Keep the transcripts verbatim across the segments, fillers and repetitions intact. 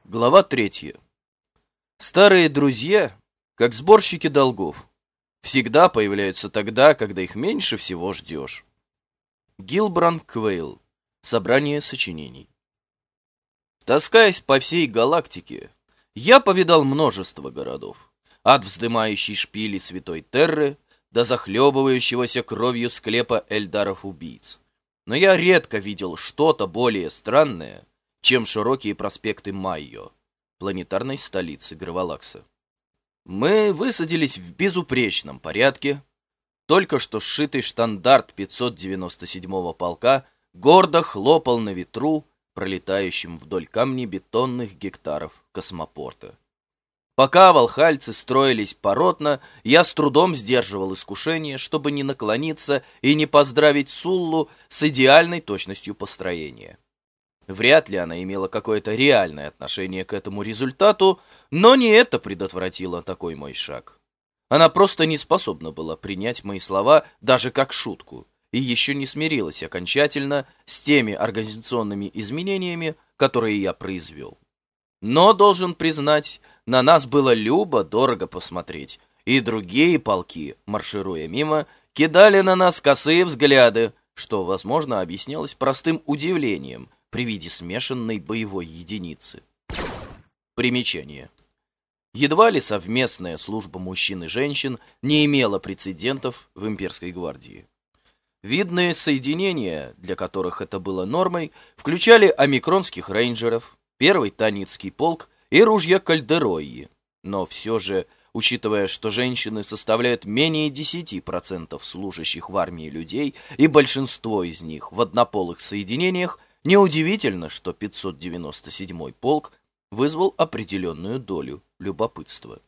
Глава третья. Старые друзья, как сборщики долгов, всегда появляются тогда, когда их меньше всего ждешь. Гилбранд Квейл. Собрание сочинений. Таскаясь по всей галактике, я повидал множество городов, от вздымающей шпили Святой Терры до захлебывающегося кровью склепа Эльдаров-убийц. Но я редко видел что-то более странное, чем широкие проспекты Майо, планетарной столицы Гравалакса. Мы высадились в безупречном порядке. Только что сшитый штандарт пятьсот девяносто седьмого полка гордо хлопал на ветру, пролетающим вдоль камнебетонных гектаров космопорта. Пока волхальцы строились поротно, я с трудом сдерживал искушение, чтобы не наклониться и не поздравить Суллу с идеальной точностью построения. Вряд ли она имела какое-то реальное отношение к этому результату, но не это предотвратило такой мой шаг. Она просто не способна была принять мои слова даже как шутку и еще не смирилась окончательно с теми организационными изменениями, которые я произвел. Но, должен признать, на нас было любо-дорого посмотреть, и другие полки, маршируя мимо, кидали на нас косые взгляды, что, возможно, объяснялось простым удивлением при виде смешанной боевой единицы. Примечание. Едва ли совместная служба мужчин и женщин не имела прецедентов в имперской гвардии. Видные соединения, для которых это было нормой, включали омикронских рейнджеров, первый Таницкий полк и ружья Кальдеройи. Но все же, учитывая, что женщины составляют менее десяти процентов служащих в армии людей и большинство из них в однополых соединениях, неудивительно, что пятьсот девяносто седьмой полк вызвал определенную долю любопытства.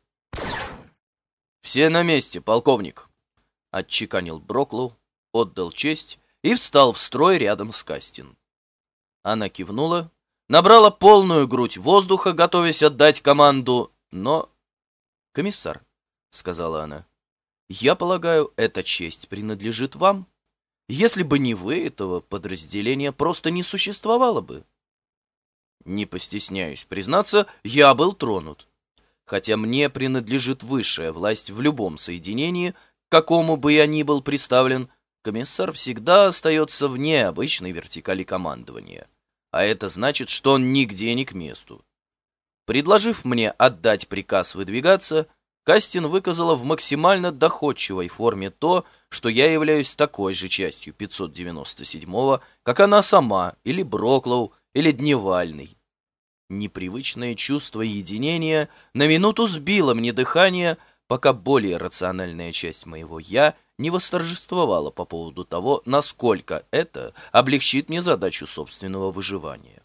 «Все на месте, полковник!» — отчеканил Броклоу, отдал честь и встал в строй рядом с Кастин. Она кивнула, набрала полную грудь воздуха, готовясь отдать команду, но... «Комиссар», — сказала она, — «я полагаю, эта честь принадлежит вам. Если бы не вы, этого подразделения просто не существовало бы». Не постесняюсь признаться, я был тронут. Хотя мне принадлежит высшая власть в любом соединении, к какому бы я ни был представлен, комиссар всегда остается вне обычной вертикали командования. А это значит, что он нигде не к месту. Предложив мне отдать приказ выдвигаться, Кастин выказала в максимально доходчивой форме то, что я являюсь такой же частью пятьсот девяносто седьмого, как она сама, или Броклоу, или Дневальный. Непривычное чувство единения на минуту сбило мне дыхание, пока более рациональная часть моего «я» не восторжествовала по поводу того, насколько это облегчит мне задачу собственного выживания.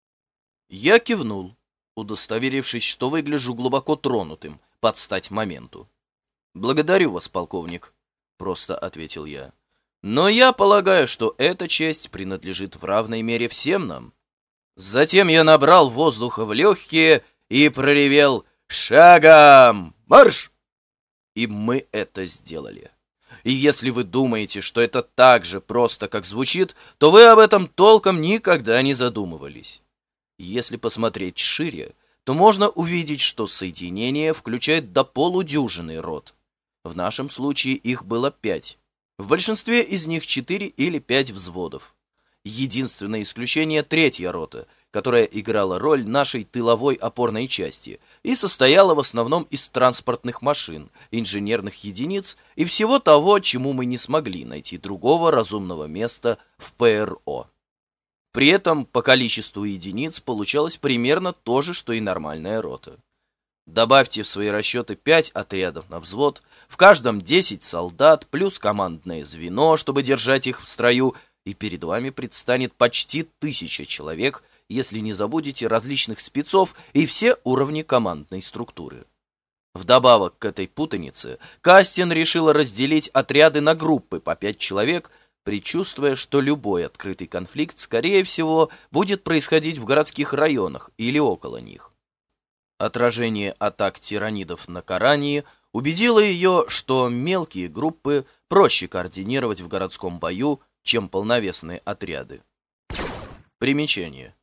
Я кивнул, удостоверившись, что выгляжу глубоко тронутым под стать моменту. «Благодарю вас, полковник», — просто ответил я. «Но я полагаю, что эта честь принадлежит в равной мере всем нам». Затем я набрал воздуха в легкие и проревел «Шагом! Марш!» И мы это сделали. И если вы думаете, что это так же просто, как звучит, то вы об этом толком никогда не задумывались. Если посмотреть шире, то можно увидеть, что соединение включает до полудюжины рот. В нашем случае их было пять. В большинстве из них четыре или пять взводов. Единственное исключение — третья рота, которая играла роль нашей тыловой опорной части и состояла в основном из транспортных машин, инженерных единиц и всего того, чему мы не смогли найти другого разумного места в ПРО. При этом по количеству единиц получалось примерно то же, что и нормальная рота. Добавьте в свои расчеты пять отрядов на взвод, в каждом десять солдат, плюс командное звено, чтобы держать их в строю, и перед вами предстанет почти тысяча человек, если не забудете различных спецов и все уровни командной структуры. Вдобавок к этой путанице, Кастин решила разделить отряды на группы по пять человек, предчувствуя, что любой открытый конфликт, скорее всего, будет происходить в городских районах или около них. Отражение атак тиранидов на Корании убедило ее, что мелкие группы проще координировать в городском бою, чем полновесные отряды. Примечание.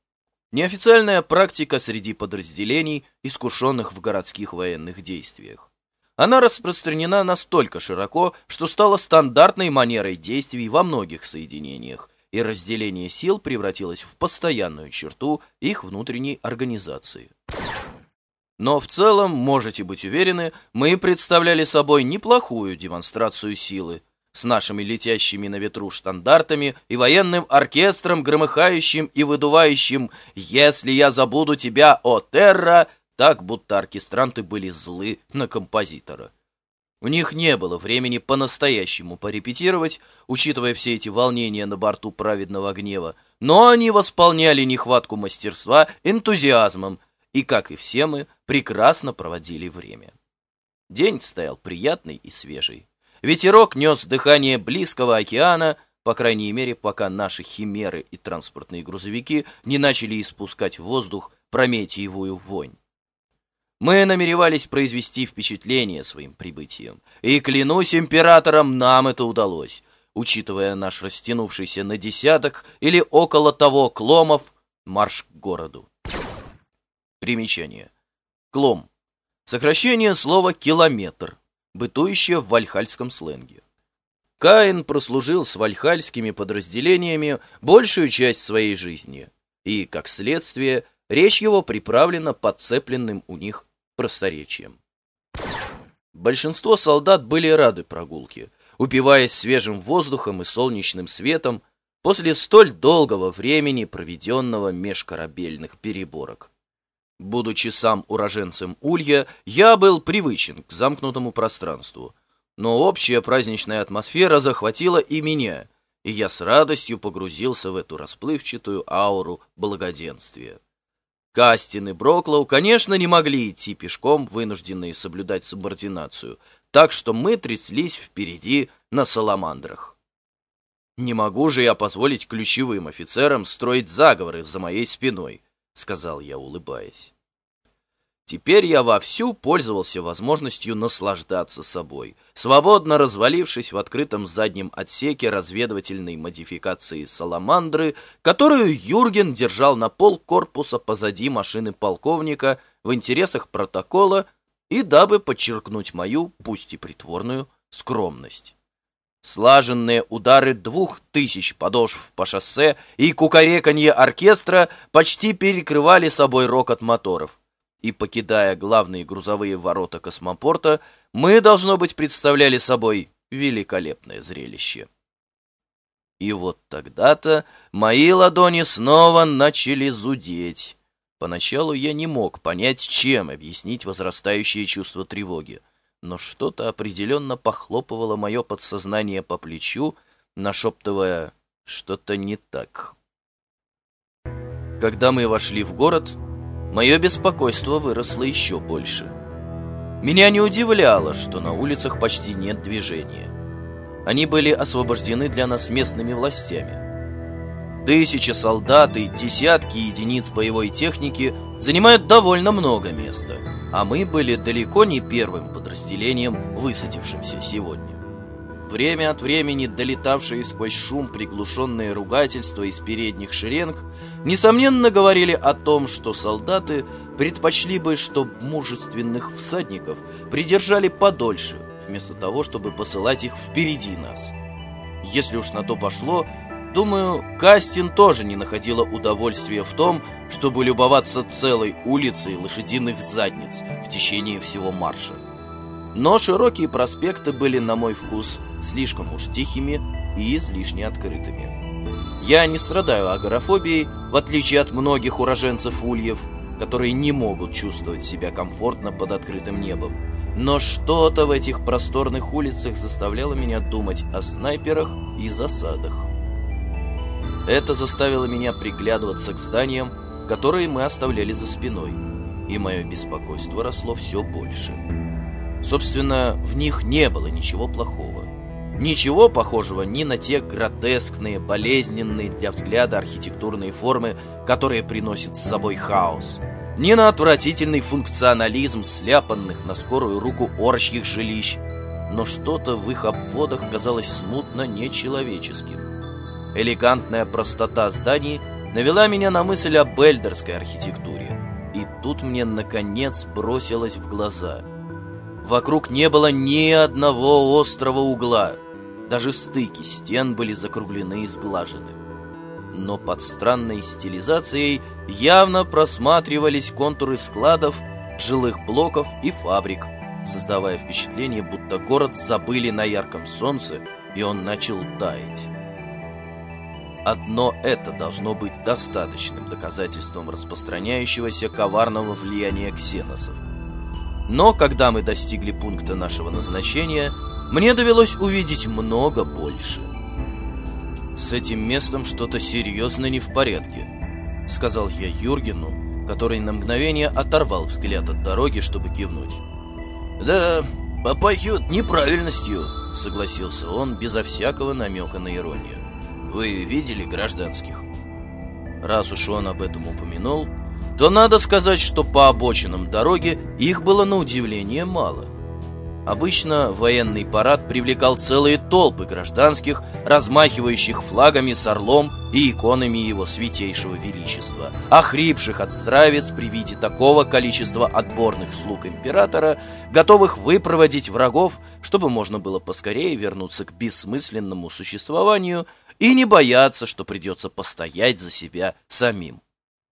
Неофициальная практика среди подразделений, искушенных в городских военных действиях. Она распространена настолько широко, что стала стандартной манерой действий во многих соединениях, и разделение сил превратилось в постоянную черту их внутренней организации. Но в целом, можете быть уверены, мы представляли собой неплохую демонстрацию силы, с нашими летящими на ветру штандартами и военным оркестром, громыхающим и выдувающим «Если я забуду тебя, о терра», так будто оркестранты были злы на композитора. У них не было времени по-настоящему порепетировать, учитывая все эти волнения на борту праведного гнева, но они восполняли нехватку мастерства энтузиазмом и, как и все мы, прекрасно проводили время. День стоял приятный и свежий. Ветерок нес дыхание близкого океана, по крайней мере, пока наши химеры и транспортные грузовики не начали испускать в воздух прометиевую вонь. Мы намеревались произвести впечатление своим прибытием, и, клянусь императором, нам это удалось, учитывая наш растянувшийся на десяток или около того кломов марш к городу. Примечание. Клом. Сокращение слова «километр», бытующее в вальхальском сленге. Каин прослужил с вальхальскими подразделениями большую часть своей жизни, и, как следствие, речь его приправлена подцепленным у них просторечием. Большинство солдат были рады прогулке, упиваясь свежим воздухом и солнечным светом после столь долгого времени, проведенного меж корабельных переборок. Будучи сам уроженцем Улья, я был привычен к замкнутому пространству, но общая праздничная атмосфера захватила и меня, и я с радостью погрузился в эту расплывчатую ауру благоденствия. Кастин и Броклоу, конечно, не могли идти пешком, вынужденные соблюдать субординацию, так что мы тряслись впереди на саламандрах. «Не могу же я позволить ключевым офицерам строить заговоры за моей спиной», — сказал я, улыбаясь. Теперь я вовсю пользовался возможностью наслаждаться собой, свободно развалившись в открытом заднем отсеке разведывательной модификации «Саламандры», которую Юрген держал на полкорпуса позади машины полковника в интересах протокола и дабы подчеркнуть мою, пусть и притворную, скромность. Слаженные удары двух тысяч подошв по шоссе и кукареканье оркестра почти перекрывали собой рокот моторов. И, покидая главные грузовые ворота космопорта, мы, должно быть, представляли собой великолепное зрелище. И вот тогда-то мои ладони снова начали зудеть. Поначалу я не мог понять, чем объяснить возрастающее чувство тревоги, но что-то определенно похлопывало мое подсознание по плечу, нашептывая «что-то не так». Когда мы вошли в город, мое беспокойство выросло еще больше. Меня не удивляло, что на улицах почти нет движения. Они были освобождены для нас местными властями. Тысячи солдат и десятки единиц боевой техники занимают довольно много места, а мы были далеко не первым подразделением, высадившимся сегодня. Время от времени долетавшие сквозь шум приглушенные ругательства из передних шеренг несомненно говорили о том, что солдаты предпочли бы, чтобы мужественных всадников придержали подольше, вместо того, чтобы посылать их впереди нас. Если уж на то пошло, думаю, Кастин тоже не находила удовольствия в том, чтобы любоваться целой улицей лошадиных задниц в течение всего марша. Но широкие проспекты были, на мой вкус, слишком уж тихими и излишне открытыми. Я не страдаю агорафобией, в отличие от многих уроженцев Ульев, которые не могут чувствовать себя комфортно под открытым небом. Но что-то в этих просторных улицах заставляло меня думать о снайперах и засадах. Это заставило меня приглядываться к зданиям, которые мы оставляли за спиной, и мое беспокойство росло все больше. Собственно, в них не было ничего плохого. Ничего похожего ни на те гротескные, болезненные для взгляда архитектурные формы, которые приносят с собой хаос, ни на отвратительный функционализм сляпанных на скорую руку орочьих жилищ, но что-то в их обводах казалось смутно нечеловеческим. Элегантная простота зданий навела меня на мысль об эльдерской архитектуре. И тут мне, наконец, бросилось в глаза. Вокруг не было ни одного острого угла. Даже стыки стен были закруглены и сглажены. Но под странной стилизацией явно просматривались контуры складов, жилых блоков и фабрик, создавая впечатление, будто город забыли на ярком солнце, и он начал таять. Одно это должно быть достаточным доказательством распространяющегося коварного влияния ксеносов. Но когда мы достигли пункта нашего назначения, мне довелось увидеть много больше. «С этим местом что-то серьезно не в порядке», — сказал я Юргену, который на мгновение оторвал взгляд от дороги, чтобы кивнуть. «Да, попахивает неправильностью», — согласился он безо всякого намека на иронию. «Вы видели гражданских?» Раз уж он об этом упомянул, то надо сказать, что по обочинам дороги их было на удивление мало. Обычно военный парад привлекал целые толпы гражданских, размахивающих флагами с орлом и иконами его святейшего величества, охрипших от здравиц при виде такого количества отборных слуг императора, готовых выпроводить врагов, чтобы можно было поскорее вернуться к бессмысленному существованию и не бояться, что придется постоять за себя самим.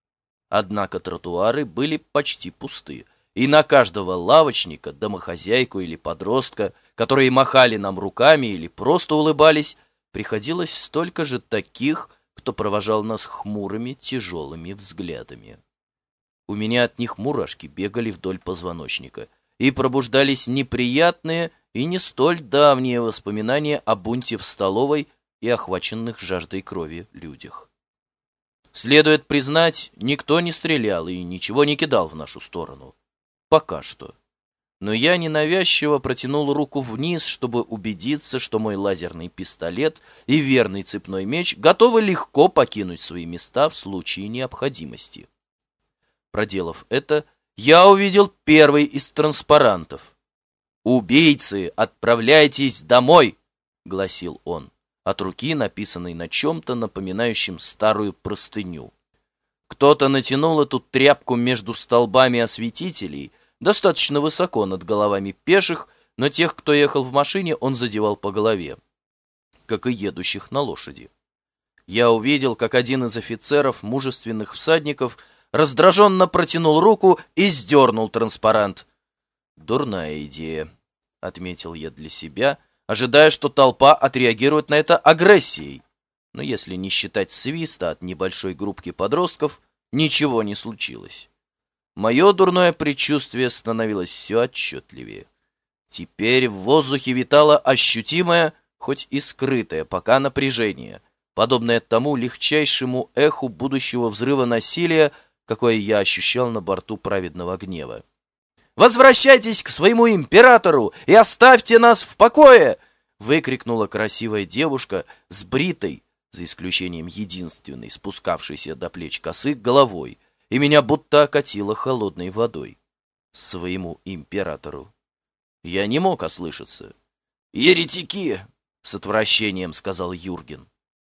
Однако тротуары были почти пусты, и на каждого лавочника, домохозяйку или подростка, которые махали нам руками или просто улыбались, приходилось столько же таких, кто провожал нас хмурыми, тяжелыми взглядами. У меня от них мурашки бегали вдоль позвоночника, и пробуждались неприятные и не столь давние воспоминания о бунте в столовой и охваченных жаждой крови людях. Следует признать, никто не стрелял и ничего не кидал в нашу сторону. Пока что. Но я ненавязчиво протянул руку вниз, чтобы убедиться, что мой лазерный пистолет и верный цепной меч готовы легко покинуть свои места в случае необходимости. Проделав это, я увидел первый из транспарантов. «Убийцы, отправляйтесь домой!» — гласил он, от руки написанной на чем-то напоминающем старую простыню. Кто-то натянул эту тряпку между столбами осветителей, достаточно высоко над головами пеших, но тех, кто ехал в машине, он задевал по голове, как и едущих на лошади. Я увидел, как один из офицеров, мужественных всадников, раздраженно протянул руку и сдернул транспарант. «Дурная идея», — отметил я для себя, ожидая, что толпа отреагирует на это агрессией. Но если не считать свиста от небольшой группки подростков, ничего не случилось. Мое дурное предчувствие становилось все отчетливее. Теперь в воздухе витало ощутимое, хоть и скрытое пока напряжение, подобное тому легчайшему эху будущего взрыва насилия, какое я ощущал на борту праведного гнева. «Возвращайтесь к своему императору и оставьте нас в покое!» — выкрикнула красивая девушка с бритой, за исключением единственной, спускавшейся до плеч косы, головой, и меня будто окатило холодной водой. Своему императору. Я не мог ослышаться. «Еретики!» — с отвращением сказал Юрген.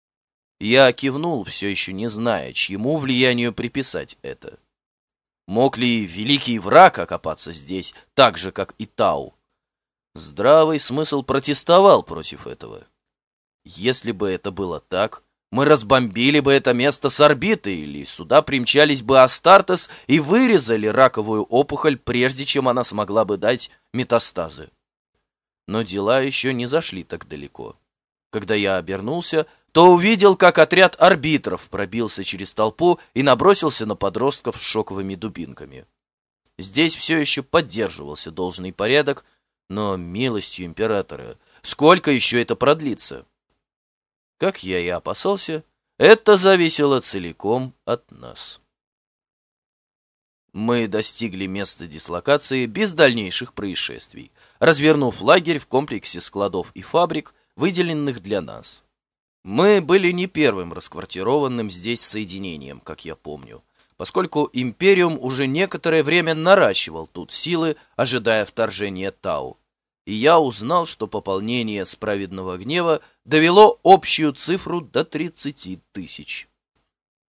Я кивнул, все еще не зная, чьему влиянию приписать это. Мог ли великий враг окопаться здесь, так же, как и Тау? Здравый смысл протестовал против этого. Если бы это было так, мы разбомбили бы это место с орбиты, или сюда примчались бы Астартес и вырезали раковую опухоль, прежде чем она смогла бы дать метастазы. Но дела еще не зашли так далеко. Когда я обернулся, то увидел, как отряд арбитров пробился через толпу и набросился на подростков с шоковыми дубинками. Здесь все еще поддерживался должный порядок, но, милостью императора, сколько еще это продлится? Как я и опасался, это зависело целиком от нас. Мы достигли места дислокации без дальнейших происшествий, развернув лагерь в комплексе складов и фабрик, выделенных для нас. Мы были не первым расквартированным здесь соединением, как я помню, поскольку Империум уже некоторое время наращивал тут силы, ожидая вторжения Тау. И я узнал, что пополнение с праведного гнева довело общую цифру до тридцати тысяч.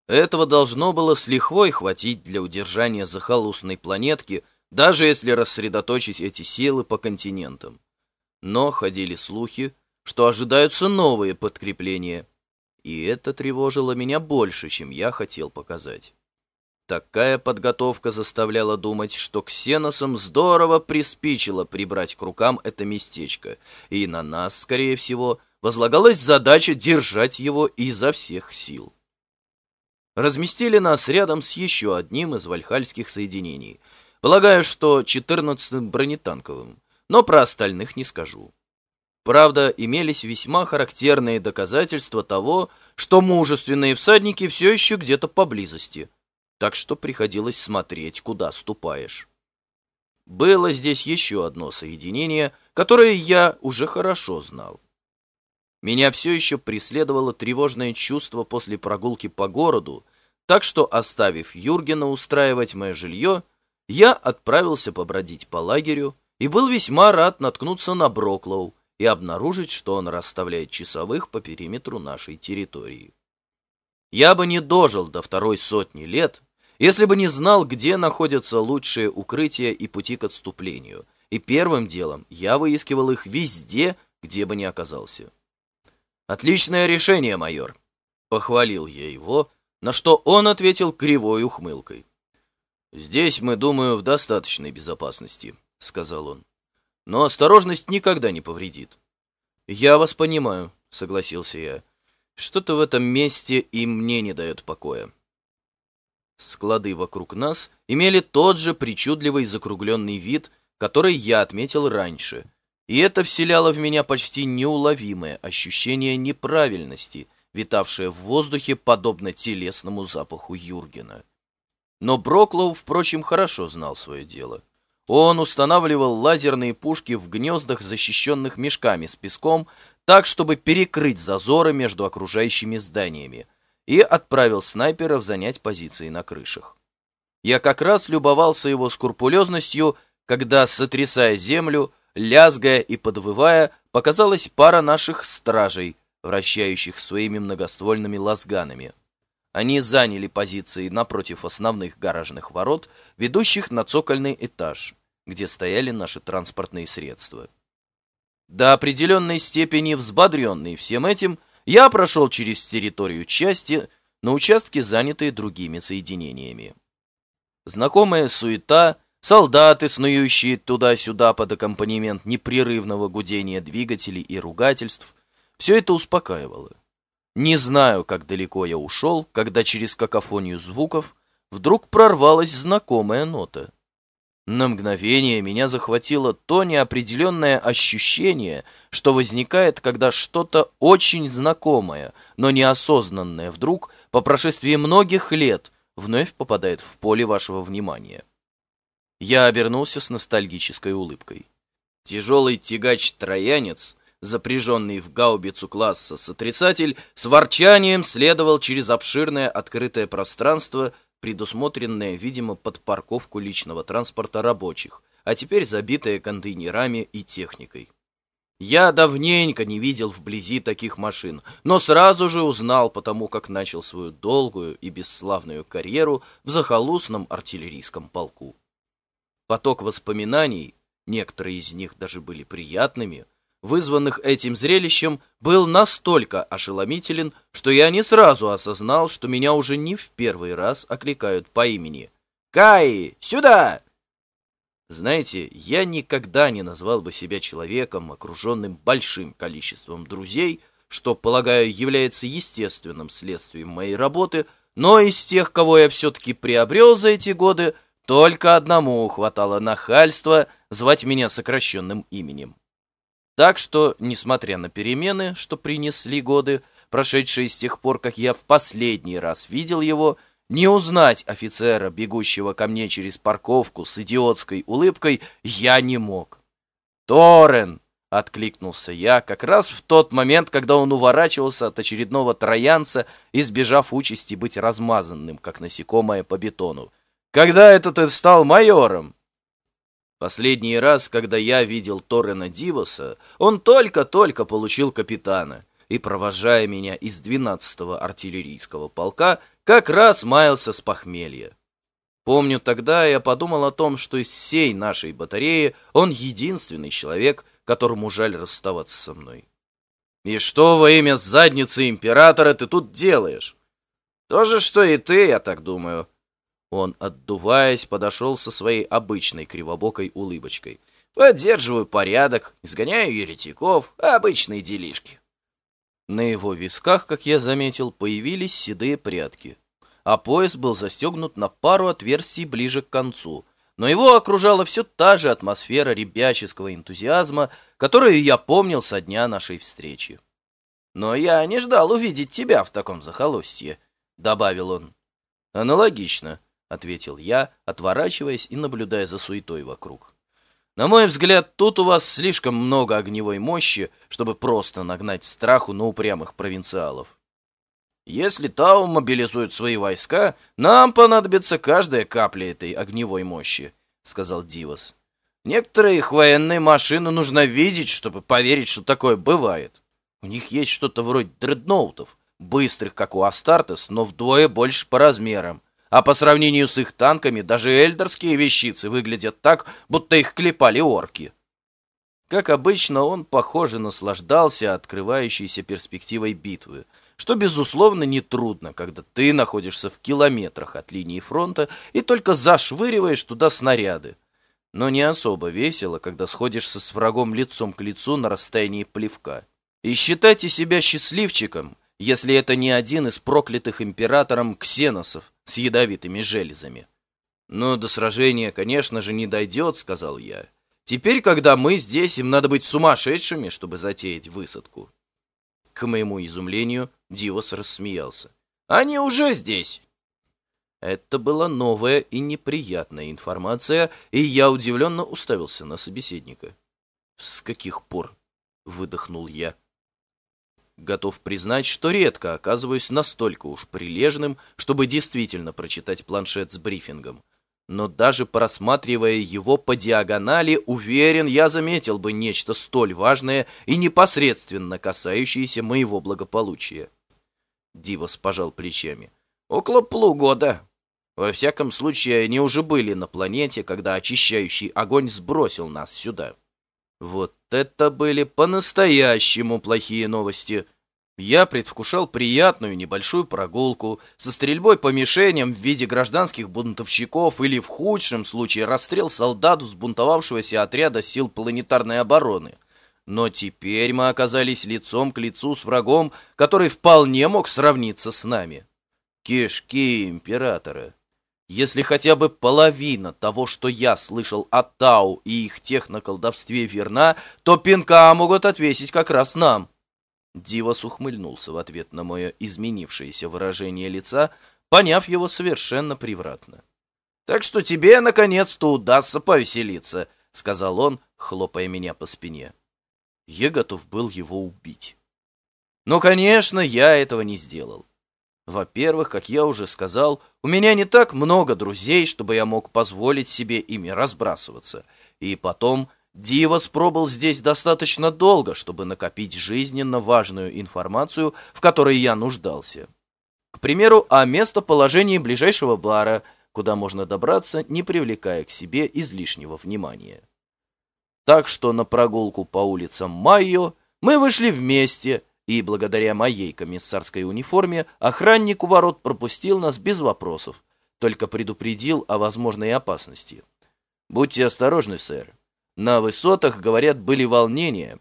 Этого должно было с лихвой хватить для удержания захолустной планетки, даже если рассредоточить эти силы по континентам. Но ходили слухи, что ожидаются новые подкрепления, и это тревожило меня больше, чем я хотел показать. Такая подготовка заставляла думать, что ксеносам здорово приспичило прибрать к рукам это местечко, и на нас, скорее всего, возлагалась задача держать его изо всех сил. Разместили нас рядом с еще одним из вальхальских соединений, полагаю, что четырнадцатым бронетанковым, но про остальных не скажу. Правда, имелись весьма характерные доказательства того, что мужественные всадники все еще где-то поблизости, так что приходилось смотреть, куда ступаешь. Было здесь еще одно соединение, которое я уже хорошо знал. Меня все еще преследовало тревожное чувство после прогулки по городу, так что, оставив Юргена устраивать мое жилье, я отправился побродить по лагерю и был весьма рад наткнуться на Броклоу и обнаружить, что он расставляет часовых по периметру нашей территории. Я бы не дожил до второй сотни лет, если бы не знал, где находятся лучшие укрытия и пути к отступлению, и первым делом я выискивал их везде, где бы ни оказался. «Отличное решение, майор!» — похвалил я его, на что он ответил кривой ухмылкой. «Здесь, мы, думаю, в достаточной безопасности», — сказал он. «Но осторожность никогда не повредит». «Я вас понимаю», — согласился я. «Что-то в этом месте и мне не дает покоя». Склады вокруг нас имели тот же причудливый закругленный вид, который я отметил раньше, и это вселяло в меня почти неуловимое ощущение неправильности, витавшее в воздухе подобно телесному запаху Юргена. Но Броклоу, впрочем, хорошо знал свое дело. Он устанавливал лазерные пушки в гнездах, защищенных мешками с песком, так, чтобы перекрыть зазоры между окружающими зданиями, и отправил снайперов занять позиции на крышах. Я как раз любовался его скрупулезностью, когда, сотрясая землю, лязгая и подвывая, показалась пара наших стражей, вращающих своими многоствольными лазганами. Они заняли позиции напротив основных гаражных ворот, ведущих на цокольный этаж, где стояли наши транспортные средства. До определенной степени взбодренный всем этим, я прошел через территорию части на участке, занятые другими соединениями. Знакомая суета, солдаты, снующие туда-сюда под аккомпанемент непрерывного гудения двигателей и ругательств, все это успокаивало. Не знаю, как далеко я ушел, когда через какофонию звуков вдруг прорвалась знакомая нота. На мгновение меня захватило то неопределенное ощущение, что возникает, когда что-то очень знакомое, но неосознанное вдруг, по прошествии многих лет, вновь попадает в поле вашего внимания. Я обернулся с ностальгической улыбкой. Тяжелый тягач-троянец, запряженный в гаубицу класса сотрясатель, с ворчанием следовал через обширное открытое пространство, предусмотренное, видимо, под парковку личного транспорта рабочих, а теперь забитое контейнерами и техникой. Я давненько не видел вблизи таких машин, но сразу же узнал, потому как начал свою долгую и бесславную карьеру в захолустном артиллерийском полку. Поток воспоминаний, некоторые из них даже были приятными, вызванных этим зрелищем, был настолько ошеломителен, что я не сразу осознал, что меня уже не в первый раз окликают по имени. «Кай, сюда!» Знаете, я никогда не назвал бы себя человеком, окруженным большим количеством друзей, что, полагаю, является естественным следствием моей работы, но из тех, кого я все-таки приобрел за эти годы, только одному хватало нахальства звать меня сокращенным именем. Так что, несмотря на перемены, что принесли годы, прошедшие с тех пор, как я в последний раз видел его, не узнать офицера, бегущего ко мне через парковку с идиотской улыбкой, я не мог. «Торрен!» — откликнулся я как раз в тот момент, когда он уворачивался от очередного троянца, избежав участи быть размазанным, как насекомое по бетону. «Когда это ты стал майором?» Последний раз, когда я видел Торрена Дивоса, он только-только получил капитана. и, провожая меня из двенадцатого артиллерийского полка, как раз маялся с похмелья. Помню, тогда я подумал о том, что из всей нашей батареи он единственный человек, которому жаль расставаться со мной. «И что во имя задницы императора ты тут делаешь?» «То же, что и ты, я так думаю». Он, отдуваясь, подошел со своей обычной кривобокой улыбочкой. «Поддерживаю порядок, изгоняю еретиков, обычные делишки». На его висках, как я заметил, появились седые прядки, а пояс был застегнут на пару отверстий ближе к концу, но его окружала все та же атмосфера ребяческого энтузиазма, которую я помнил со дня нашей встречи. «Но я не ждал увидеть тебя в таком захолустье», — добавил он. «Аналогично», — ответил я, отворачиваясь и наблюдая за суетой вокруг. «На мой взгляд, тут у вас слишком много огневой мощи, чтобы просто нагнать страху на упрямых провинциалов. Если Тау мобилизует свои войска, нам понадобится каждая капля этой огневой мощи», — сказал Дивас. «Некоторые их военные машины нужно видеть, чтобы поверить, что такое бывает. У них есть что-то вроде дредноутов, быстрых, как у Астартес, но вдвое больше по размерам. А по сравнению с их танками, даже эльдорские вещицы выглядят так, будто их клепали орки». Как обычно, он, похоже, наслаждался открывающейся перспективой битвы, что, безусловно, нетрудно, когда ты находишься в километрах от линии фронта и только зашвыриваешь туда снаряды. Но не особо весело, когда сходишься с врагом лицом к лицу на расстоянии плевка. И считайте себя счастливчиком, если это не один из проклятых императором ксеносов с ядовитыми железами. «Но до сражения, конечно же, не дойдет», — сказал я. «Теперь, когда мы здесь, им надо быть сумасшедшими, чтобы затеять высадку». К моему изумлению, Дивас рассмеялся. «Они уже здесь!» Это была новая и неприятная информация, и я удивленно уставился на собеседника. «С каких пор?» — выдохнул я. Готов признать, что редко оказываюсь настолько уж прилежным, чтобы действительно прочитать планшет с брифингом. Но даже просматривая его по диагонали, уверен, я заметил бы нечто столь важное и непосредственно касающееся моего благополучия. Дивас пожал плечами. «Около полугода. Во всяком случае, они уже были на планете, когда очищающий огонь сбросил нас сюда». Вот это были по-настоящему плохие новости. Я предвкушал приятную небольшую прогулку со стрельбой по мишеням в виде гражданских бунтовщиков или, в худшем случае, расстрел солдат взбунтовавшегося отряда сил планетарной обороны. Но теперь мы оказались лицом к лицу с врагом, который вполне мог сравниться с нами. Кишки императора. Если хотя бы половина того, что я слышал о Тау и их техноколдовстве, верна, то пинка могут отвесить как раз нам. Дивас ухмыльнулся в ответ на мое изменившееся выражение лица, поняв его совершенно превратно. «Так что тебе, наконец-то, удастся повеселиться», — сказал он, хлопая меня по спине. Я готов был его убить. Но, конечно, я этого не сделал. Во-первых, как я уже сказал, у меня не так много друзей, чтобы я мог позволить себе ими разбрасываться. И потом, Дивас пробыл здесь достаточно долго, чтобы накопить жизненно важную информацию, в которой я нуждался. К примеру, о местоположении ближайшего бара, куда можно добраться, не привлекая к себе излишнего внимания. Так что на прогулку по улицам Майо мы вышли вместе, и благодаря моей комиссарской униформе охранник у ворот пропустил нас без вопросов, только предупредил о возможной опасности. «Будьте осторожны, сэр. На высотах, говорят, были волнения».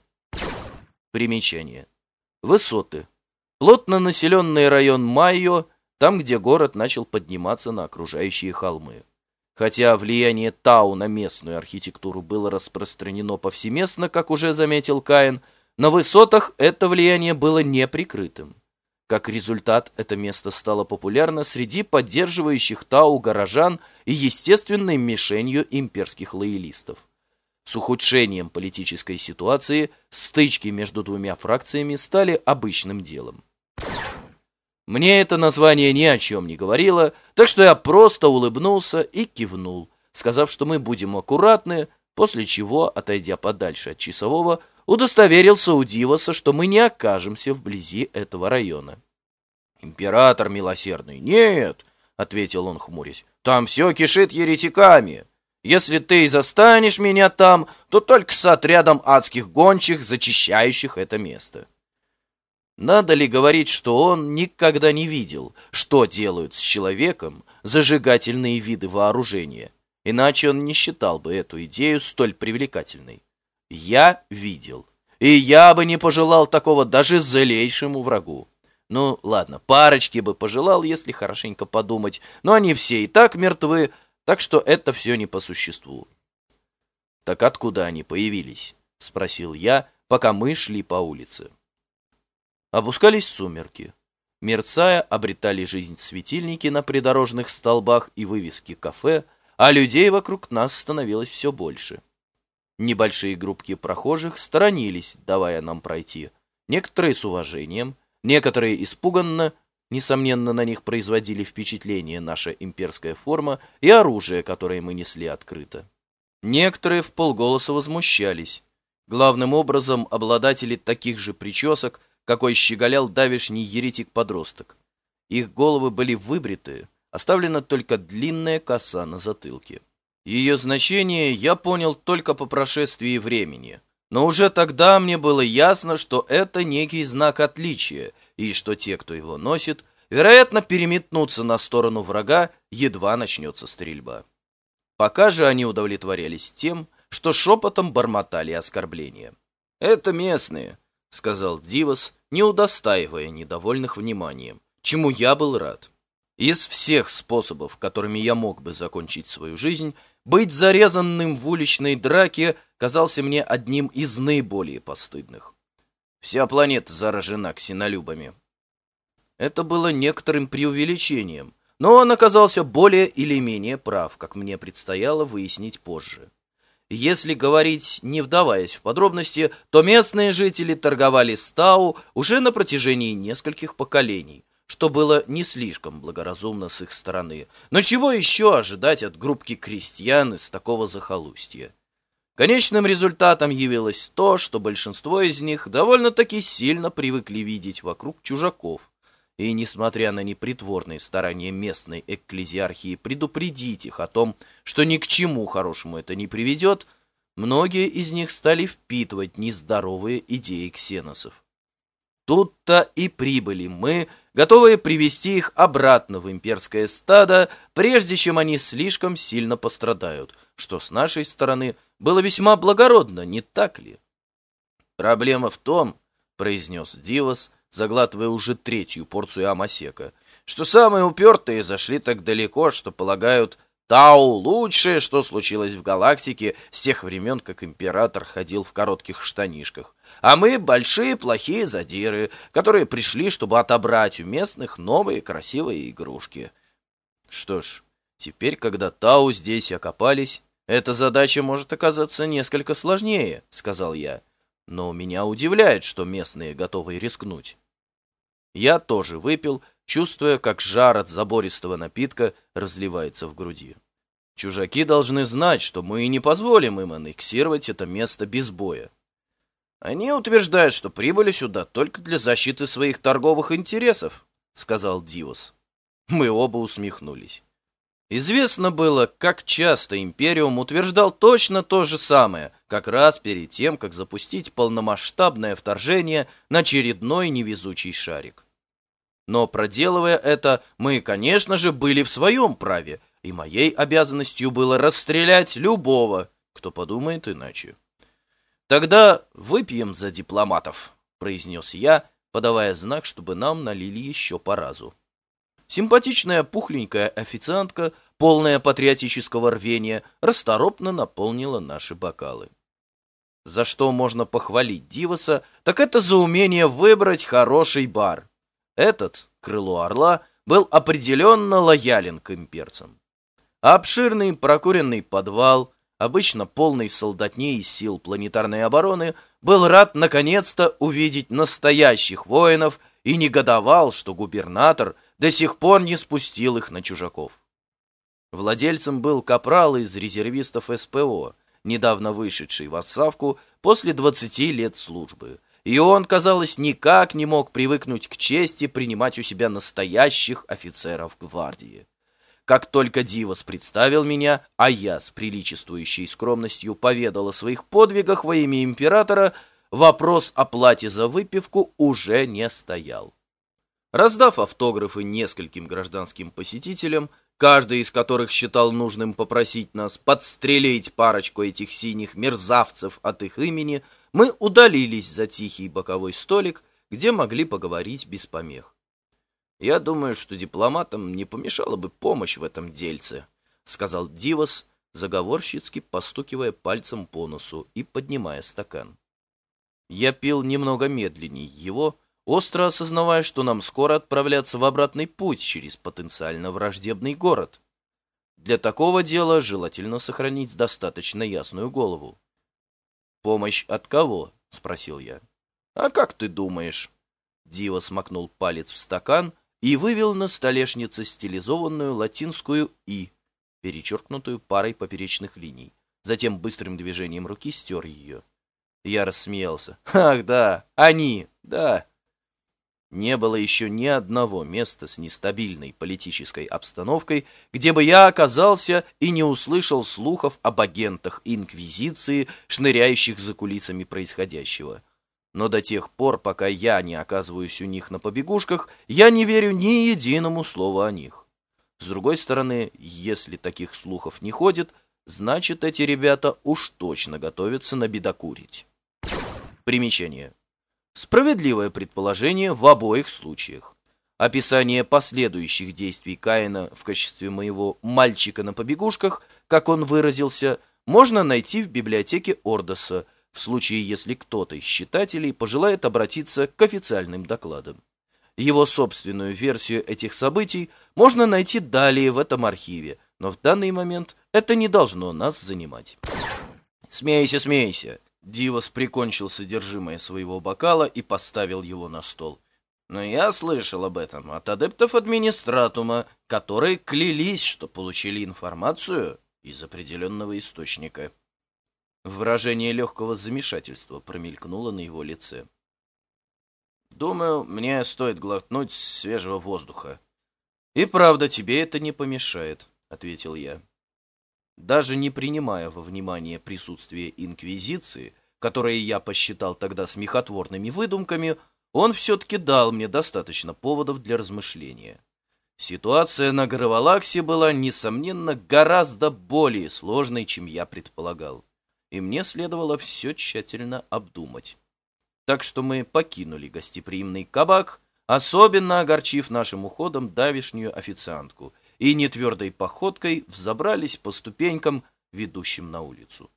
Примечание. Высоты. Плотно населенный район Майо, там, где город начал подниматься на окружающие холмы. Хотя влияние Тау на местную архитектуру было распространено повсеместно, как уже заметил Каин, на высотах это влияние было неприкрытым. Как результат, это место стало популярно среди поддерживающих Тау горожан и естественной мишенью имперских лоялистов. С ухудшением политической ситуации стычки между двумя фракциями стали обычным делом. Мне это название ни о чем не говорило, так что я просто улыбнулся и кивнул, сказав, что мы будем аккуратны, после чего, отойдя подальше от часового, удостоверился у Дивоса, что мы не окажемся вблизи этого района. «Император милосердный, нет!» — ответил он, хмурясь. «Там все кишит еретиками. Если ты и застанешь меня там, то только с отрядом адских гончих, зачищающих это место». Надо ли говорить, что он никогда не видел, что делают с человеком зажигательные виды вооружения, иначе он не считал бы эту идею столь привлекательной. Я видел, и я бы не пожелал такого даже злейшему врагу. Ну, ладно, парочки бы пожелал, если хорошенько подумать, но они все и так мертвы, так что это все не по существу. «Так откуда они появились?» — спросил я, пока мы шли по улице. Опускались сумерки. Мерцая, обретали жизнь светильники на придорожных столбах и вывески кафе, а людей вокруг нас становилось все больше. Небольшие группки прохожих сторонились, давая нам пройти. Некоторые с уважением, некоторые испуганно, несомненно, на них производили впечатление наша имперская форма и оружие, которое мы несли открыто. Некоторые вполголоса возмущались. Главным образом обладатели таких же причесок, какой щеголял давешний еретик-подросток. Их головы были выбриты, оставлена только длинная коса на затылке. Ее значение я понял только по прошествии времени, но уже тогда мне было ясно, что это некий знак отличия, и что те, кто его носит, вероятно, переметнутся на сторону врага, едва начнется стрельба. Пока же они удовлетворялись тем, что шепотом бормотали оскорбления. «Это местные», — сказал Дивос, не удостаивая недовольных вниманием, чему я был рад. Из всех способов, которыми я мог бы закончить свою жизнь, быть зарезанным в уличной драке казался мне одним из наиболее постыдных. Вся планета заражена ксенолюбами. Это было некоторым преувеличением, но он оказался более или менее прав, как мне предстояло выяснить позже. Если говорить, не вдаваясь в подробности, то местные жители торговали с Тау уже на протяжении нескольких поколений, что было не слишком благоразумно с их стороны. Но чего еще ожидать от группки крестьян из такого захолустья? Конечным результатом явилось то, что большинство из них довольно-таки сильно привыкли видеть вокруг чужаков. И, несмотря на непритворные старания местной экклезиархии предупредить их о том, что ни к чему хорошему это не приведет, многие из них стали впитывать нездоровые идеи ксеносов. Тут-то и прибыли мы, готовые привести их обратно в имперское стадо, прежде чем они слишком сильно пострадают, что с нашей стороны было весьма благородно, не так ли? «Проблема в том, — произнес Дивос, заглатывая уже третью порцию амасека, — что самые упертые зашли так далеко, что полагают, Тау — лучшее, что случилось в галактике с тех времен, как император ходил в коротких штанишках. А мы — большие плохие задиры, которые пришли, чтобы отобрать у местных новые красивые игрушки. Что ж, теперь, когда Тау здесь окопались, эта задача может оказаться несколько сложнее, — сказал я. Но меня удивляет, что местные готовы рискнуть. Я тоже выпил, чувствуя, как жар от забористого напитка разливается в груди. Чужаки должны знать, что мы не позволим им аннексировать это место без боя. Они утверждают, что прибыли сюда только для защиты своих торговых интересов, — сказал Дивос. Мы оба усмехнулись. Известно было, как часто Империум утверждал точно то же самое, как раз перед тем, как запустить полномасштабное вторжение на очередной невезучий шарик. Но, проделывая это, мы, конечно же, были в своем праве, и моей обязанностью было расстрелять любого, кто подумает иначе. «Тогда выпьем за дипломатов», — произнес я, подавая знак, чтобы нам налили еще по разу. Симпатичная пухленькая официантка, полная патриотического рвения, расторопно наполнила наши бокалы. За что можно похвалить Дивоса, так это за умение выбрать хороший бар. Этот, крыло орла, был определенно лоялен к имперцам. Обширный прокуренный подвал, обычно полный солдатней из сил планетарной обороны, был рад наконец-то увидеть настоящих воинов и негодовал, что губернатор до сих пор не спустил их на чужаков. Владельцем был капрал из резервистов СПО, недавно вышедший в отставку после двадцати лет службы. И он, казалось, никак не мог привыкнуть к чести принимать у себя настоящих офицеров гвардии. Как только Дивос представил меня, а я с приличествующей скромностью поведал о своих подвигах во имя императора, вопрос о плате за выпивку уже не стоял. Раздав автографы нескольким гражданским посетителям, каждый из которых считал нужным попросить нас подстрелить парочку этих синих мерзавцев от их имени, мы удалились за тихий боковой столик, где могли поговорить без помех. «Я думаю, что дипломатам не помешала бы помощь в этом дельце», — сказал Дивос, заговорщицки постукивая пальцем по носу и поднимая стакан. Я пил немного медленней его, остро осознавая, что нам скоро отправляться в обратный путь через потенциально враждебный город. Для такого дела желательно сохранить достаточно ясную голову. «Помощь от кого?» — спросил я. «А как ты думаешь?» Диво смакнул палец в стакан и вывел на столешнице стилизованную латинскую «и», перечеркнутую парой поперечных линий. Затем быстрым движением руки стер ее. Я рассмеялся. «Ах, да, они, да!» Не было еще ни одного места с нестабильной политической обстановкой, где бы я оказался и не услышал слухов об агентах Инквизиции, шныряющих за кулисами происходящего. Но до тех пор, пока я не оказываюсь у них на побегушках, я не верю ни единому слову о них. С другой стороны, если таких слухов не ходит, значит, эти ребята уж точно готовятся набедокурить. Примечание. Справедливое предположение в обоих случаях. Описание последующих действий Каина в качестве моего «мальчика на побегушках», как он выразился, можно найти в библиотеке Ордоса, в случае, если кто-то из читателей пожелает обратиться к официальным докладам. Его собственную версию этих событий можно найти далее в этом архиве, но в данный момент это не должно нас занимать. «Смейся, смейся!» Дивос прикончил содержимое своего бокала и поставил его на стол. «Но я слышал об этом от адептов администратума, которые клялись, что получили информацию из определенного источника». Выражение легкого замешательства промелькнуло на его лице. «Думаю, мне стоит глотнуть свежего воздуха». «И правда, тебе это не помешает», — ответил я. Даже не принимая во внимание присутствие Инквизиции, которые я посчитал тогда смехотворными выдумками, он все-таки дал мне достаточно поводов для размышления. Ситуация на Гаравалаксе была, несомненно, гораздо более сложной, чем я предполагал, и мне следовало все тщательно обдумать. Так что мы покинули гостеприимный кабак, особенно огорчив нашим уходом давешнюю официантку, и нетвердой походкой взобрались по ступенькам, ведущим на улицу.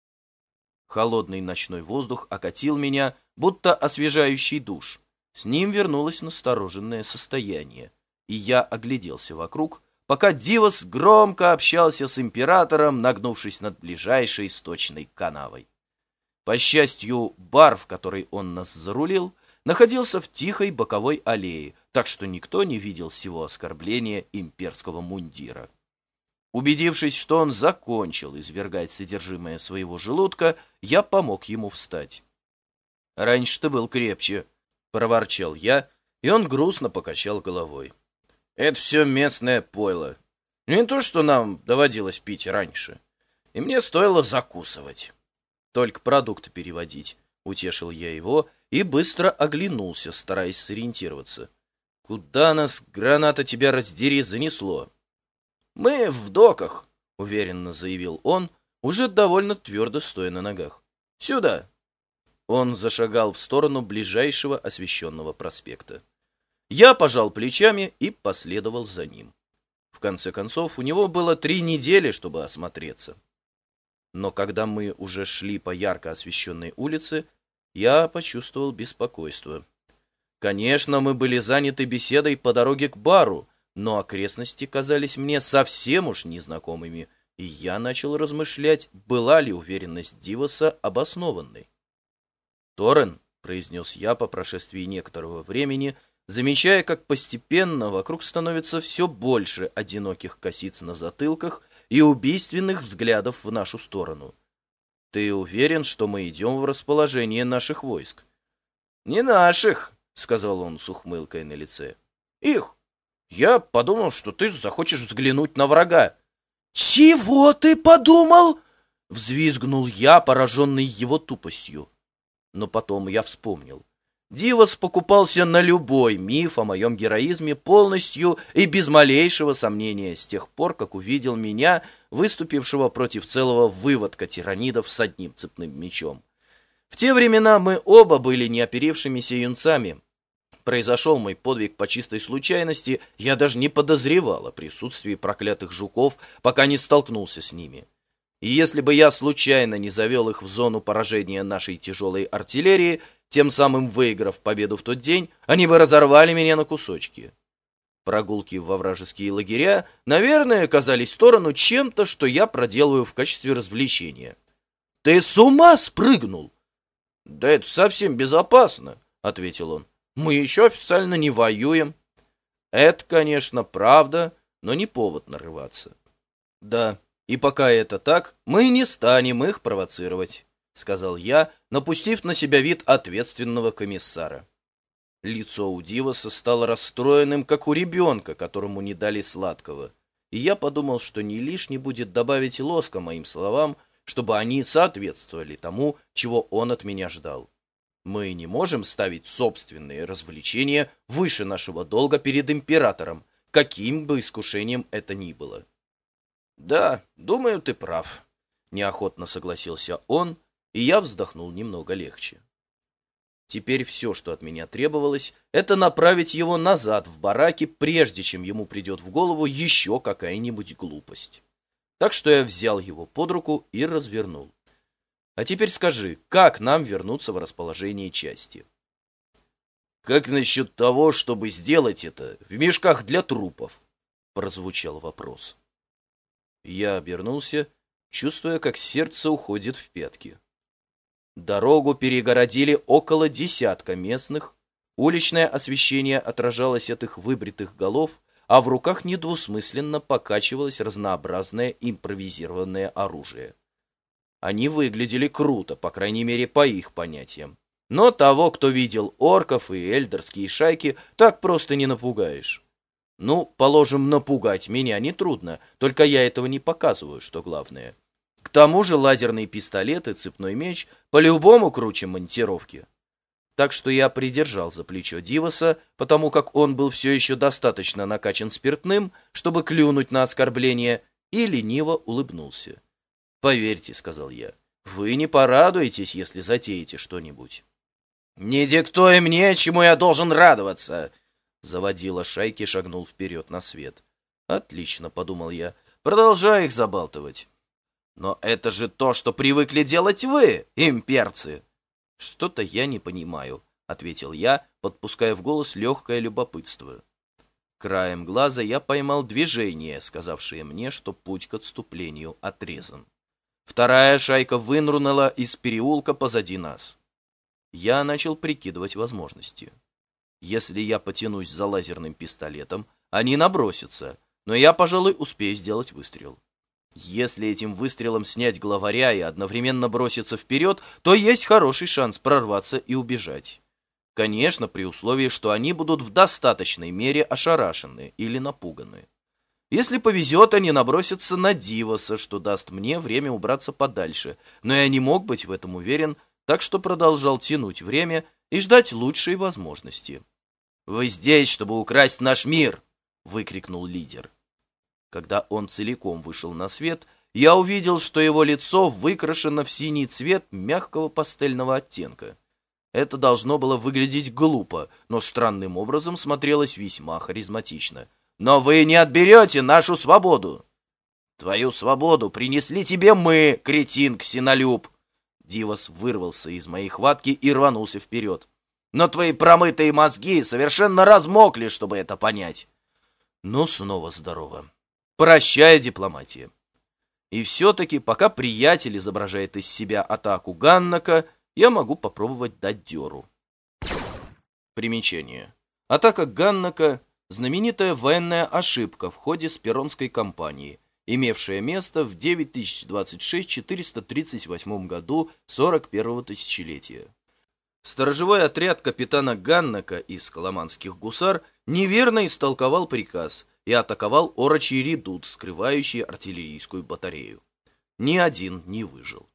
Холодный ночной воздух окатил меня, будто освежающий душ. С ним вернулось настороженное состояние, и я огляделся вокруг, пока Дивос громко общался с императором, нагнувшись над ближайшей сточной канавой. По счастью, бар, в который он нас зарулил, находился в тихой боковой аллее, так что никто не видел всего оскорбления имперского мундира. Убедившись, что он закончил извергать содержимое своего желудка, я помог ему встать. «Раньше ты был крепче», — проворчал я, и он грустно покачал головой. «Это все местное пойло. Не то, что нам доводилось пить раньше. И мне стоило закусывать. Только продукты переводить», — утешил я его и быстро оглянулся, стараясь сориентироваться. «Куда нас, граната тебя раздери, занесло?» «Мы в доках», — уверенно заявил он, уже довольно твердо стоя на ногах. «Сюда!» Он зашагал в сторону ближайшего освещенного проспекта. Я пожал плечами и последовал за ним. В конце концов, у него было три недели, чтобы осмотреться. Но когда мы уже шли по ярко освещенной улице, я почувствовал беспокойство. Конечно, мы были заняты беседой по дороге к бару, но окрестности казались мне совсем уж незнакомыми, и я начал размышлять, была ли уверенность Дивоса обоснованной. «Торрен», — произнес я по прошествии некоторого времени, замечая, как постепенно вокруг становится все больше одиноких косиц на затылках и убийственных взглядов в нашу сторону. Ты уверен, что мы идем в расположение наших войск? Не наших, сказал он с ухмылкой на лице. Их. Я подумал, что ты захочешь взглянуть на врага. Чего ты подумал? Взвизгнул я, пораженный его тупостью. Но потом я вспомнил. Дивос покупался на любой миф о моем героизме полностью и без малейшего сомнения с тех пор, как увидел меня, выступившего против целого выводка тиранидов с одним цепным мечом. В те времена мы оба были неоперившимися юнцами. Произошел мой подвиг по чистой случайности, я даже не подозревал о присутствии проклятых жуков, пока не столкнулся с ними. И если бы я случайно не завел их в зону поражения нашей тяжелой артиллерии, тем самым выиграв победу в тот день, они бы разорвали меня на кусочки. Прогулки во вражеские лагеря, наверное, казались в сторону чем-то, что я проделываю в качестве развлечения. «Ты с ума спрыгнул?» «Да это совсем безопасно», — ответил он. «Мы еще официально не воюем». Это, конечно, правда, но не повод нарываться. Да, и пока это так, мы не станем их провоцировать, сказал я, напустив на себя вид ответственного комиссара. Лицо у Дивоса стало расстроенным, как у ребенка, которому не дали сладкого, и я подумал, что не лишне будет добавить лоска моим словам, чтобы они соответствовали тому, чего он от меня ждал. Мы не можем ставить собственные развлечения выше нашего долга перед императором, каким бы искушением это ни было. Да, думаю, ты прав, неохотно согласился он, и я вздохнул немного легче. Теперь все, что от меня требовалось, это направить его назад в бараки, прежде чем ему придет в голову еще какая-нибудь глупость. Так что я взял его под руку и развернул. А теперь скажи, как нам вернуться в расположение части? Как насчет того, чтобы сделать это в мешках для трупов? Прозвучал вопрос. Я обернулся, чувствуя, как сердце уходит в пятки. Дорогу перегородили около десятка местных, уличное освещение отражалось от их выбритых голов, а в руках недвусмысленно покачивалось разнообразное импровизированное оружие. Они выглядели круто, по крайней мере, по их понятиям. Но того, кто видел орков и эльдерские шайки, так просто не напугаешь. Ну, положим, напугать меня нетрудно, только я этого не показываю, что главное. К тому же лазерный пистолет и цепной меч по-любому круче монтировки. Так что я придержал за плечо Дивоса, потому как он был все еще достаточно накачан спиртным, чтобы клюнуть на оскорбление, и лениво улыбнулся. «Поверьте», — сказал я, — «вы не порадуетесь, если затеете что-нибудь». «Не диктуй мне, чему я должен радоваться!» Заводила шайки шагнул вперед на свет. «Отлично», — подумал я, — «продолжай их забалтывать». «Но это же то, что привыкли делать вы, имперцы!» «Что-то я не понимаю», — ответил я, подпуская в голос легкое любопытство. Краем глаза я поймал движение, сказавшее мне, что путь к отступлению отрезан. Вторая шайка вынырнула из переулка позади нас. Я начал прикидывать возможности. Если я потянусь за лазерным пистолетом, они набросятся, но я, пожалуй, успею сделать выстрел. Если этим выстрелом снять главаря и одновременно броситься вперед, то есть хороший шанс прорваться и убежать. Конечно, при условии, что они будут в достаточной мере ошарашены или напуганы. Если повезет, они набросятся на Дивоса, что даст мне время убраться подальше, но я не мог быть в этом уверен, так что продолжал тянуть время и ждать лучшей возможности. «Вы здесь, чтобы украсть наш мир!» — выкрикнул лидер. Когда он целиком вышел на свет, я увидел, что его лицо выкрашено в синий цвет мягкого пастельного оттенка. Это должно было выглядеть глупо, но странным образом смотрелось весьма харизматично. «Но вы не отберете нашу свободу!» «Твою свободу принесли тебе мы, кретин-ксенолюб!» Дивос вырвался из моей хватки и рванулся вперед. «Но твои промытые мозги совершенно размокли, чтобы это понять!» Ну, снова здорово. Прощай, дипломатия. И все-таки, пока приятель изображает из себя атаку Ганнака, я могу попробовать дать дёру. Примечание. Атака Ганнака – знаменитая военная ошибка в ходе Спиронской кампании, имевшее место в девять тысяч двадцать шесть четыреста тридцать восьмом году сорок первого тысячелетия. Сторожевой отряд капитана Ганнака из коломанских гусар неверно истолковал приказ и атаковал орочий редут, скрывающий артиллерийскую батарею. Ни один не выжил.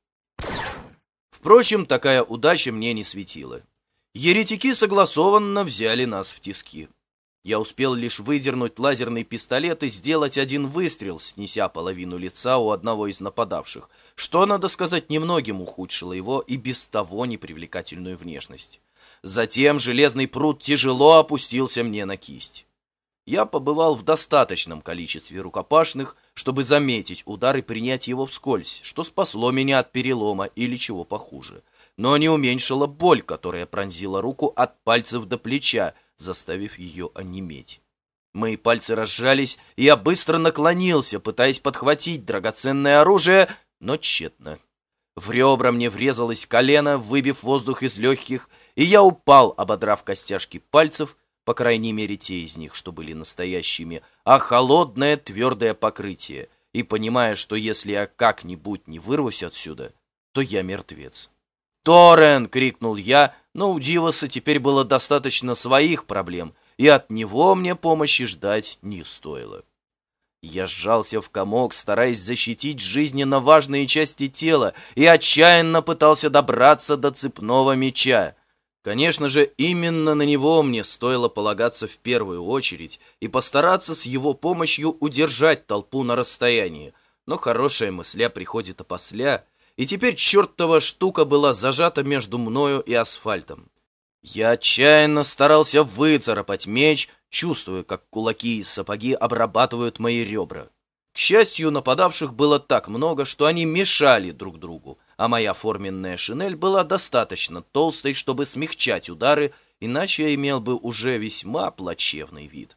Впрочем, такая удача мне не светила. Еретики согласованно взяли нас в тиски. Я успел лишь выдернуть лазерный пистолет и сделать один выстрел, снеся половину лица у одного из нападавших, что, надо сказать, немногим ухудшило его и без того непривлекательную внешность. Затем железный прут тяжело опустился мне на кисть. Я побывал в достаточном количестве рукопашных, чтобы заметить удар и принять его вскользь, что спасло меня от перелома или чего похуже, но не уменьшило боль, которая пронзила руку от пальцев до плеча, заставив ее онеметь. Мои пальцы разжались, и я быстро наклонился, пытаясь подхватить драгоценное оружие, но тщетно. В ребра мне врезалось колено, выбив воздух из легких, и я упал, ободрав костяшки пальцев, по крайней мере те из них, что были настоящими, а холодное твердое покрытие, и понимая, что если я как-нибудь не вырвусь отсюда, то я мертвец. «Торрен!» — крикнул я, но у Дивоса теперь было достаточно своих проблем, и от него мне помощи ждать не стоило. Я сжался в комок, стараясь защитить жизненно важные части тела, и отчаянно пытался добраться до цепного меча. Конечно же, именно на него мне стоило полагаться в первую очередь и постараться с его помощью удержать толпу на расстоянии, но хорошая мысля приходит опосля, и теперь чертова штука была зажата между мною и асфальтом. Я отчаянно старался выцарапать меч, чувствуя, как кулаки и сапоги обрабатывают мои ребра. К счастью, нападавших было так много, что они мешали друг другу, а моя форменная шинель была достаточно толстой, чтобы смягчать удары, иначе я имел бы уже весьма плачевный вид.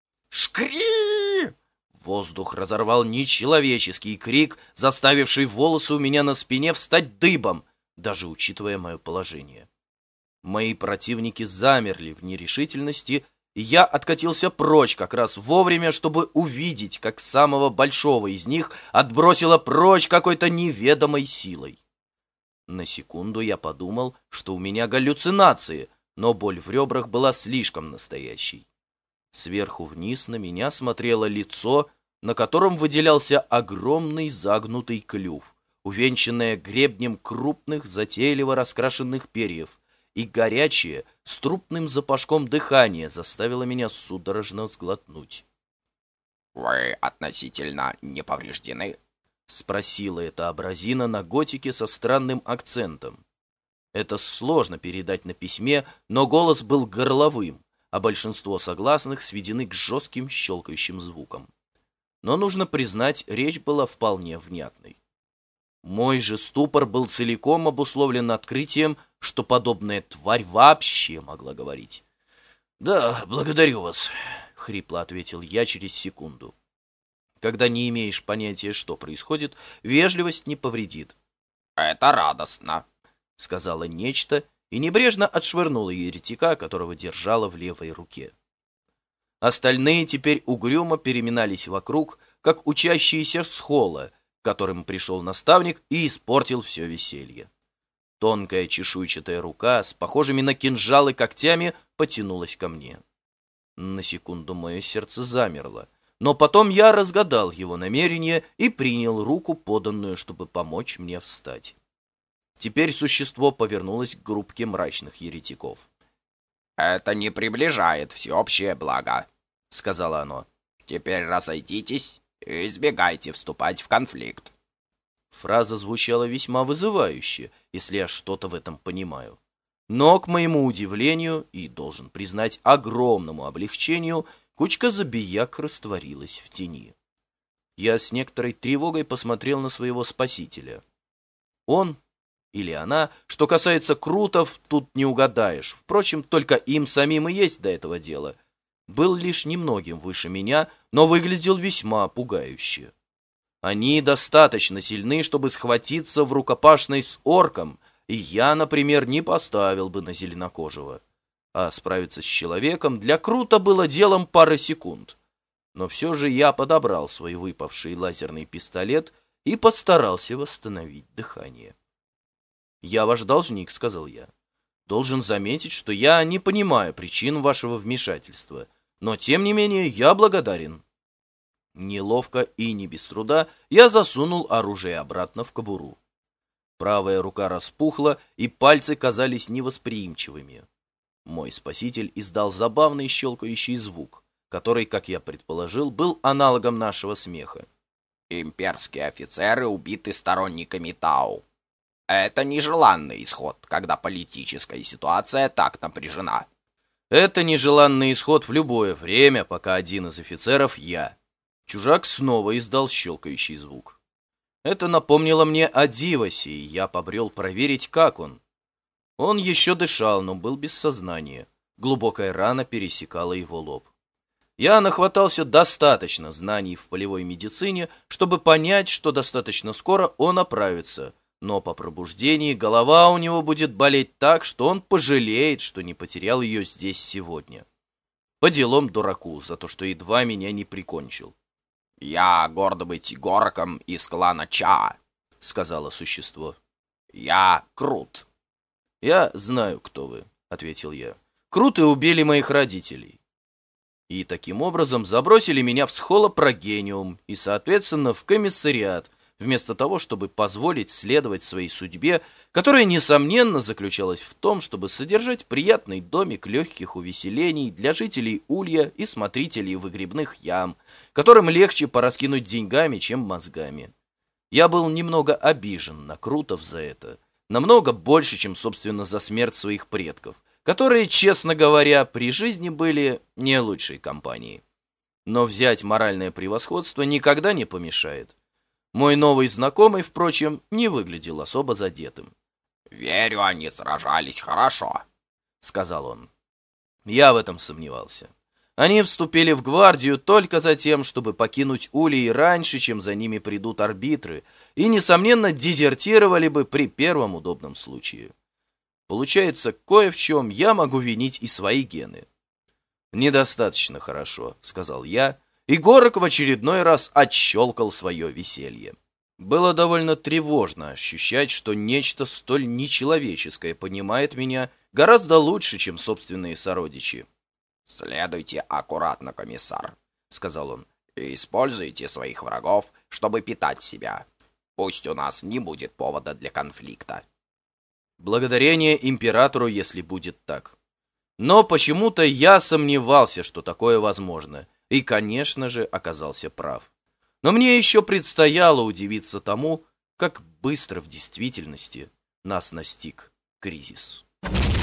«Шкри!» Воздух разорвал нечеловеческий крик, заставивший волосы у меня на спине встать дыбом, даже учитывая мое положение. Мои противники замерли в нерешительности, и я откатился прочь как раз вовремя, чтобы увидеть, как самого большого из них отбросило прочь какой-то неведомой силой. На секунду я подумал, что у меня галлюцинации, но боль в ребрах была слишком настоящей. Сверху вниз на меня смотрело лицо, на котором выделялся огромный загнутый клюв, увенчанное гребнем крупных, затейливо раскрашенных перьев, и горячее, с трупным запашком дыхание заставило меня судорожно сглотнуть. «Вы относительно не повреждены?» — спросила эта абразина на готике со странным акцентом. Это сложно передать на письме, но голос был горловым, а большинство согласных сведены к жестким щелкающим звукам. Но, нужно признать, речь была вполне внятной. Мой же ступор был целиком обусловлен открытием, что подобная тварь вообще могла говорить. «Да, благодарю вас», — хрипло ответил я через секунду. Когда не имеешь понятия, что происходит, вежливость не повредит. «Это радостно», — сказала нечто, и небрежно отшвырнула еретика, которого держала в левой руке. Остальные теперь угрюмо переминались вокруг, как учащиеся с холла, к которым пришел наставник и испортил все веселье. Тонкая чешуйчатая рука с похожими на кинжалы когтями потянулась ко мне. На секунду мое сердце замерло, но потом я разгадал его намерение и принял руку, поданную, чтобы помочь мне встать. Теперь существо повернулось к группке мрачных еретиков. «Это не приближает всеобщее благо», — сказала оно. «Теперь разойдитесь и избегайте вступать в конфликт». Фраза звучала весьма вызывающе, если я что-то в этом понимаю. Но, к моему удивлению и, должен признать, огромному облегчению, кучка забияк растворилась в тени. Я с некоторой тревогой посмотрел на своего спасителя. Он или она, что касается крутов, тут не угадаешь. Впрочем, только им самим и есть до этого дела. Был лишь немногим выше меня, но выглядел весьма пугающе. Они достаточно сильны, чтобы схватиться в рукопашной с орком, и я, например, не поставил бы на зеленокожего. А справиться с человеком для крута было делом пары секунд. Но все же я подобрал свой выпавший лазерный пистолет и постарался восстановить дыхание. «Я ваш должник», — сказал я. «Должен заметить, что я не понимаю причин вашего вмешательства, но тем не менее я благодарен». Неловко и не без труда я засунул оружие обратно в кобуру. Правая рука распухла, и пальцы казались невосприимчивыми. Мой спаситель издал забавный щелкающий звук, который, как я предположил, был аналогом нашего смеха. Имперские офицеры убиты сторонниками Тау. Это нежеланный исход, когда политическая ситуация так напряжена. Это нежеланный исход в любое время, пока один из офицеров я. Чужак снова издал щелкающий звук. Это напомнило мне о Дивосе, и я побрел проверить, как он. Он еще дышал, но был без сознания. Глубокая рана пересекала его лоб. Я нахватался достаточно знаний в полевой медицине, чтобы понять, что достаточно скоро он оправится, но по пробуждении голова у него будет болеть так, что он пожалеет, что не потерял ее здесь сегодня. По делам дураку за то, что едва меня не прикончил. «Я гордо быть горком из клана Ча», — сказала существо. «Я Крут». «Я знаю, кто вы», — ответил я. «Круты убили моих родителей. И таким образом забросили меня в схолопрогениум и, соответственно, в комиссариат, вместо того, чтобы позволить следовать своей судьбе, которая, несомненно, заключалась в том, чтобы содержать приятный домик легких увеселений для жителей Улья и смотрителей выгребных ям, которым легче пораскинуть деньгами, чем мозгами. Я был немного обижен на Крутов за это, намного больше, чем, собственно, за смерть своих предков, которые, честно говоря, при жизни были не лучшей компанией. Но взять моральное превосходство никогда не помешает. Мой новый знакомый, впрочем, не выглядел особо задетым. «Верю, они сражались хорошо», — сказал он. Я в этом сомневался. Они вступили в гвардию только за тем, чтобы покинуть Улей раньше, чем за ними придут арбитры, и, несомненно, дезертировали бы при первом удобном случае. Получается, кое в чем я могу винить и свои гены. «Недостаточно хорошо», — сказал я, и Горок в очередной раз отщелкал свое веселье. Было довольно тревожно ощущать, что нечто столь нечеловеческое понимает меня гораздо лучше, чем собственные сородичи. «Следуйте аккуратно, комиссар», — сказал он, — «и используйте своих врагов, чтобы питать себя. Пусть у нас не будет повода для конфликта». Благодарение императору, если будет так. Но почему-то я сомневался, что такое возможно, и, конечно же, оказался прав. Но мне еще предстояло удивиться тому, как быстро в действительности нас настиг кризис.